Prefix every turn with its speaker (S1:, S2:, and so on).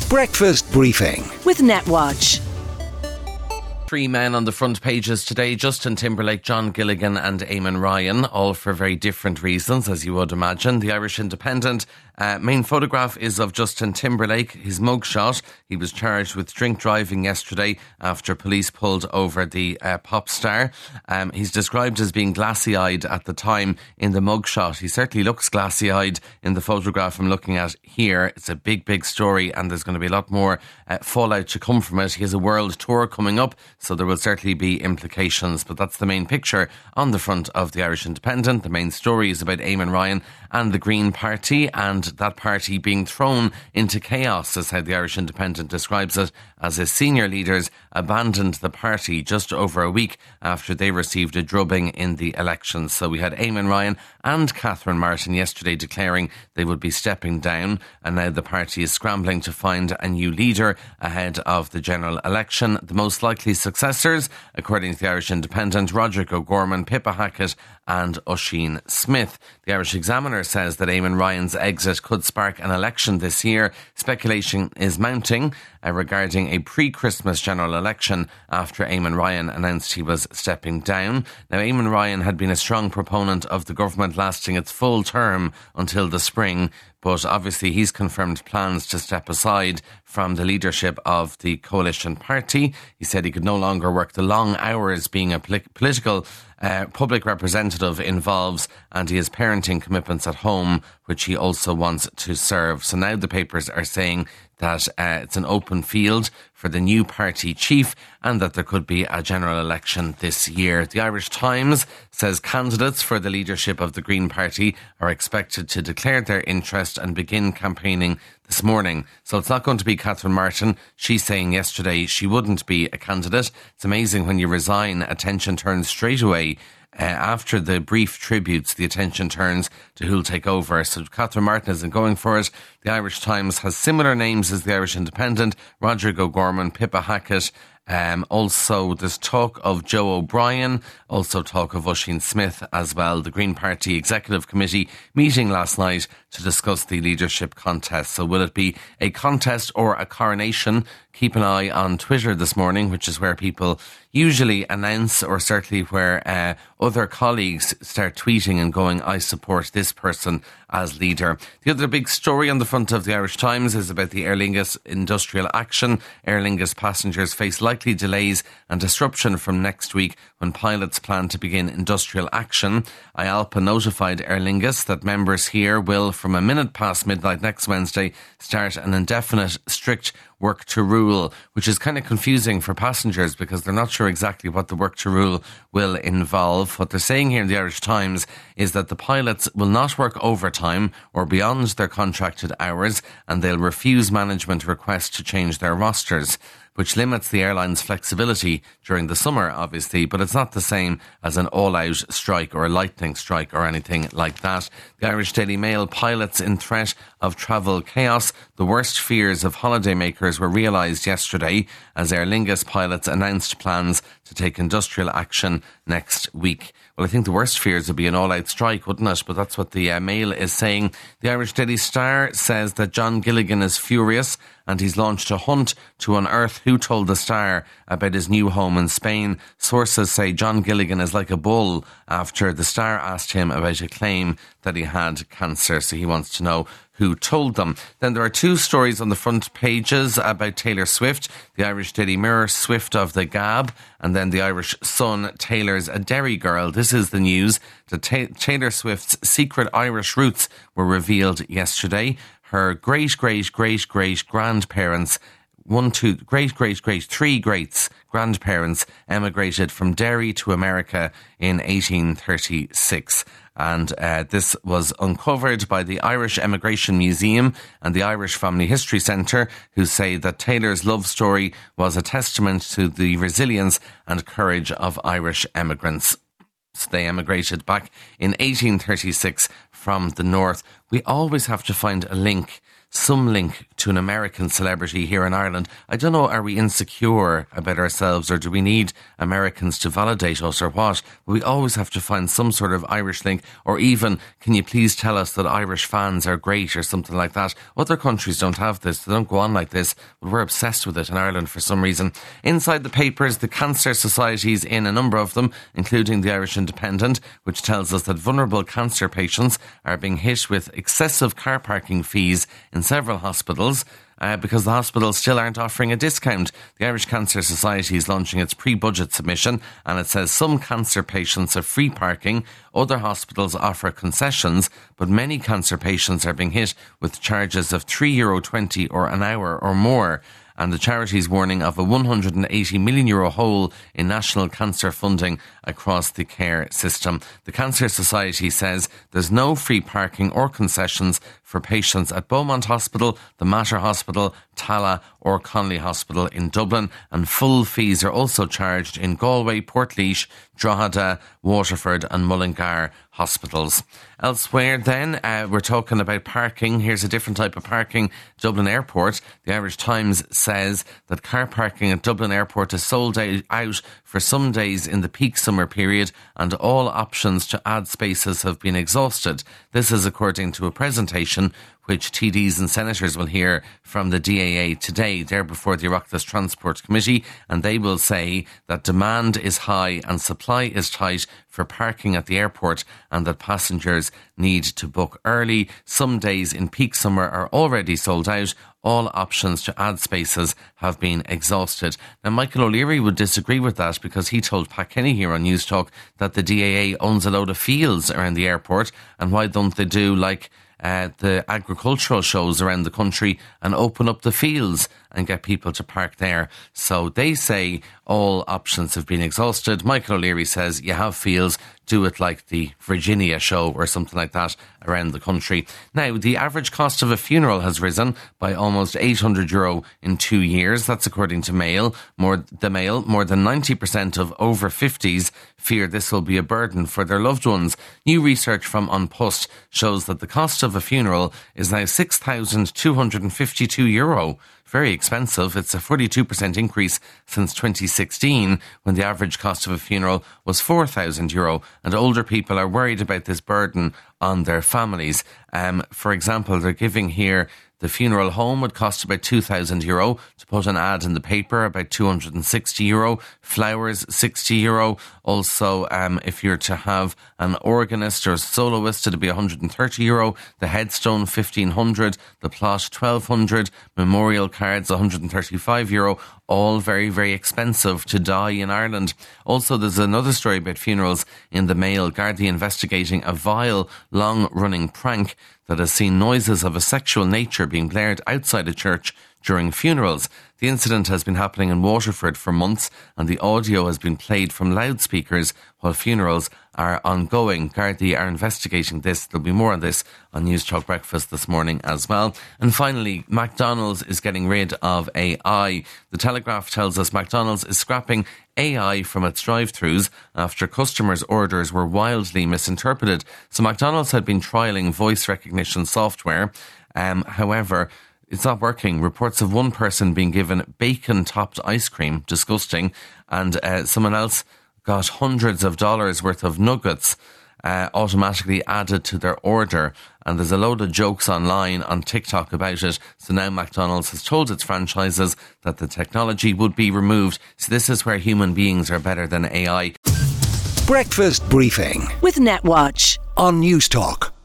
S1: Breakfast Briefing
S2: with NetWatch.
S3: Three men on the front pages today: Justin Timberlake, John Gilligan and Eamon Ryan, all for very different reasons, as you would imagine. The Irish Independent main photograph is of Justin Timberlake, his mugshot. He was charged with drink driving yesterday after police pulled over the pop star. He's described as being glassy-eyed at the time in the mugshot. He certainly looks glassy-eyed in the photograph I'm looking at here. It's a big, big story, and there's going to be a lot more fallout to come from it. He has a world tour coming up, so there will certainly be implications, but that's the main picture on the front of the Irish Independent. The main story is about Eamon Ryan and the Green Party, and that party being thrown into chaos, is how the Irish Independent describes it, as his senior leaders abandoned the party just over a week after they received a drubbing in the elections. So we had Eamon Ryan and Catherine Martin yesterday declaring they would be stepping down, and now the party is scrambling to find a new leader ahead of the general election. The most likely successors, according to the Irish Independent: Roderick O'Gorman, Pippa Hackett and Oisin Smith. The Irish Examiner says that Eamon Ryan's exit could spark an election this year. Speculation is mounting regarding a pre-Christmas general election after Eamon Ryan announced he was stepping down. Now, Eamon Ryan had been a strong proponent of the government lasting its full term until the spring, but obviously he's confirmed plans to step aside from the leadership of the coalition party. He said he could no longer work the long hours being a political public representative involves, and he has parenting commitments at home, which he also wants to serve. So now the papers are saying that it's an open field for the new party chief and that there could be a general election this year. The Irish Times says candidates for the leadership of the Green Party are expected to declare their interest and begin campaigning this morning. So it's not going to be Catherine Martin. She's saying yesterday she wouldn't be a candidate. It's amazing when you resign, attention turns straight away. After the brief tributes, the attention turns to who'll take over. So Catherine Martin isn't going for it. The Irish Times has similar names as the Irish Independent: Roderick O'Gorman, Pippa Hackett. Also, there's talk of Joe O'Brien, also talk of Oisin Smith as well. The Green Party Executive Committee meeting last night to discuss the leadership contest. So will it be a contest or a coronation? Keep an eye on Twitter this morning, which is where people usually announce, or certainly where other colleagues start tweeting and going, I support this person as leader. The other big story on the front of the Irish Times is about the Aer Lingus industrial action. Aer Lingus passengers face likely delays and disruption from next week when pilots plan to begin industrial action. IALPA notified Aer Lingus that members here will, from a minute past midnight next Wednesday, start an indefinite strict work to rule, which is kind of confusing for passengers because they're not sure exactly what the work to rule will involve. What they're saying here in the Irish Times is that the pilots will not work overtime or beyond their contracted hours, and they'll refuse management requests to change their rosters, which limits the airline's flexibility during the summer, obviously, but it's not the same as an all-out strike or a lightning strike or anything like that. The Irish Daily Mail: pilots in threat of travel chaos. The worst fears of holidaymakers were realised yesterday as Aer Lingus pilots announced plans to take industrial action next week. Well, I think the worst fears would be an all-out strike, wouldn't it? But that's what the Mail is saying. The Irish Daily Star says that John Gilligan is furious and he's launched a hunt to unearth who told the Star about his new home in Spain. Sources say John Gilligan is like a bull after the Star asked him about a claim that he had cancer, so he wants to know who told them. Then there are two stories on the front pages about Taylor Swift. The Irish Daily Mirror: Swift of the Gab. And then the Irish Sun: Taylor's a Derry girl. This is the news. Taylor Swift's secret Irish roots were revealed yesterday. Her great-great-great-great-grandparents, three greats grandparents emigrated from Derry to America in 1836. And this was uncovered by the Irish Emigration Museum and the Irish Family History Centre, who say that Taylor's love story was a testament to the resilience and courage of Irish emigrants. So they emigrated back in 1836 from the north. We always have to find a link some link to an American celebrity here in Ireland. I don't know, are we insecure about ourselves, or do we need Americans to validate us, or what? But we always have to find some sort of Irish link, or even, can you please tell us that Irish fans are great, or something like that. Other countries don't have this, they don't go on like this, but we're obsessed with it in Ireland for some reason. Inside the papers, the cancer societies in a number of them, including the Irish Independent, which tells us that vulnerable cancer patients are being hit with excessive car parking fees in several hospitals. Because the hospitals still aren't offering a discount. The Irish Cancer Society is launching its pre-budget submission, and it says some cancer patients have free parking, other hospitals offer concessions, but many cancer patients are being hit with charges of €3.20 or an hour or more. And the charity's warning of a €180 million hole in national cancer funding across the care system. The Cancer Society says there's no free parking or concessions for patients at Beaumont Hospital, the Mater Hospital, Tala or Connolly Hospital in Dublin, and full fees are also charged in Galway, Portlaoise, Drogheda, Waterford and Mullingar hospitals. Elsewhere then, we're talking about parking. Here's a different type of parking. Dublin Airport. The Irish Times says that car parking at Dublin Airport is sold out for some days in the peak summer period, and all options to add spaces have been exhausted. This is according to a presentation which TDs and senators will hear from the DAA today. They're before the Oireachtas Transport Committee, and they will say that demand is high and supply is tight for parking at the airport, and that passengers need to book early. Some days in peak summer are already sold out. All options to add spaces have been exhausted. Now, Michael O'Leary would disagree with that, because he told Pat Kenny here on News Talk that the DAA owns a load of fields around the airport, and why don't they do like the agricultural shows around the country and open up the fields and get people to park there? So they say all options have been exhausted. Michael O'Leary says you have fields, do it like the Virginia show or something like that around the country. Now, the average cost of a funeral has risen by almost €800 in 2 years. That's according to Mail. More than 90% of over 50s fear this will be a burden for their loved ones. New research from An Post shows that the cost of a funeral is now €6,252. Very expensive. It's a 42% increase since 2016, when the average cost of a funeral was €4,000, and older people are worried about this burden on their families. For example, they're giving here the funeral home would cost about €2,000 to put an ad in the paper, about €260. Flowers, €60. Also, if you're to have an organist or a soloist, it'd be €130. The headstone, €1,500. The plot, €1,200. Memorial cards, €135. All very, very expensive to die in Ireland. Also, there's another story about funerals in the Mail. Gardaí investigating a vile, long-running prank that has seen noises of a sexual nature being blared outside a church during funerals. The incident has been happening in Waterford for months, and the audio has been played from loudspeakers while funerals are ongoing. Gardaí are investigating this. There'll be more on this on News Talk Breakfast this morning as well. And finally, McDonald's is getting rid of AI. The Telegraph tells us McDonald's is scrapping AI from its drive-thrus after customers' orders were wildly misinterpreted. So McDonald's had been trialling voice recognition software. However, it's not working. Reports of one person being given bacon-topped ice cream, disgusting, and someone else got hundreds of dollars worth of nuggets automatically added to their order. And there's a load of jokes online on TikTok about it. So now McDonald's has told its franchises that the technology would be removed. So this is where human beings are better than AI.
S1: Breakfast briefing
S2: with NetWatch
S1: on News Talk.